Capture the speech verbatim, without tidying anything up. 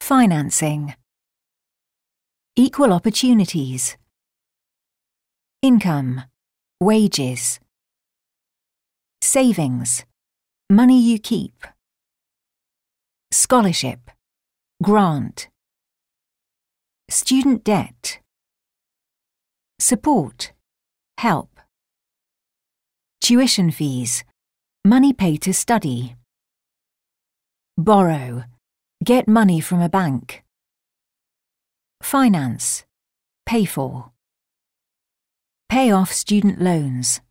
Financing. Equal opportunities. Income, wages. Savings, money you keep. Scholarship, grant. Student debt. Support, help. Tuition fees, money paid to study. Borrow, get money from a bank. Finance, pay for. Pay off student loans.